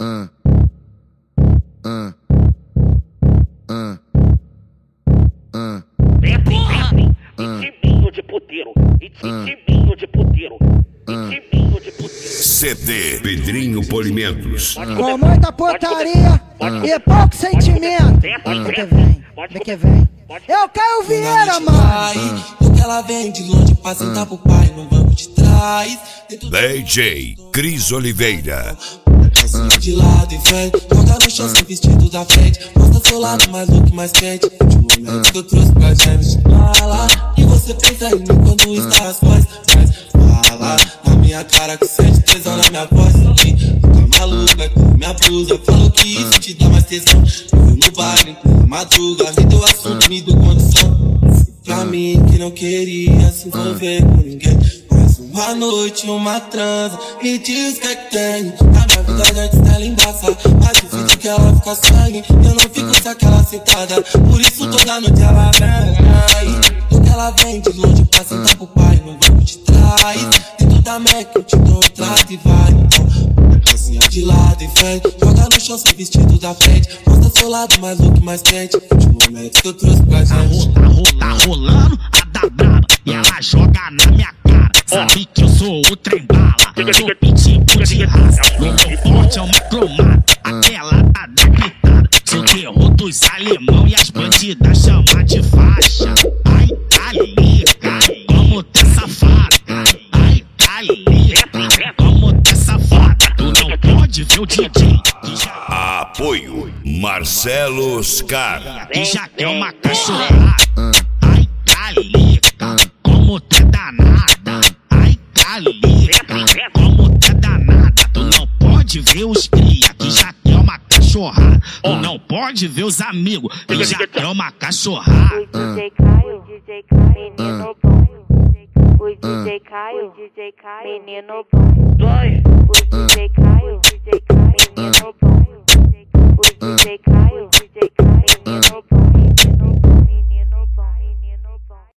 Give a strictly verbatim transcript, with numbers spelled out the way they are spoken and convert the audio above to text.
Uh, uh, uh, uh. Ritminho de puteiro, ritminho de puteiro, ritminho de puteiro. C D Pedrinho Polimentos. Com muita putaria e pouco sentimento. Vem que vem, vem que vem. Eu Caio Vieira, mano. Porque ela vem de longe pra sentar pro pai no banco de trás. D J Cris Oliveira. De lado e frente, joga no chão sem vestido da frente. Mostra seu lado mais look, mais quente. De momento que eu trouxe pra gente. Fala, e você pensa em mim quando está às costas. Fala, na minha cara que sente tesão na minha voz. Fica maluca com minha blusa. Falou que isso te dá mais tesão. Eu vi no baile, na madruga. Me deu assunto, me deu condição. Pra mim que não queria se envolver com ninguém. Uma noite, uma transa, me diz que é que tem. Na minha vida já que ela embaça, mas o vídeo que ela fica sangue. Eu não fico sem aquela sentada, por isso toda noite ela vem. Porque ela vem de longe pra sentar pro pai no banco de trás. Dentro da Mac eu te dou um trato e vai. Então, assim, de lado e frente, joga no chão sem vestido da frente. Mostra seu lado mais look, mais quente. De momento que eu trouxe pra gente. Tá, ro tá rolando a da braba e ela joga na minha cara. Sabe que eu sou o trem bala, sou pitbull de raça. No meu forte é uma cromada, aquela tá da pitada. Sou o terror dos alemão e as bandidas chamam de faixa. Ai, calica, como tá safada. Ai, calica, como tá safada. Tu não pode ver o D J que já... Apoio Marcelo Oscar. E já quer uma cachorrada. Ai, calica, como tá danada. Ai, calica, como tá danada. Tu não pode ver os cria que já quer uma cachorrada. Ou não pode ver os amigos que já quer uma cachorrada. O D J Caio, o D J Caio, menino bom. O D J Caio, o D J Caio, menino bom. O D J Caio, o D J Caio, menino bom. O D J Caio.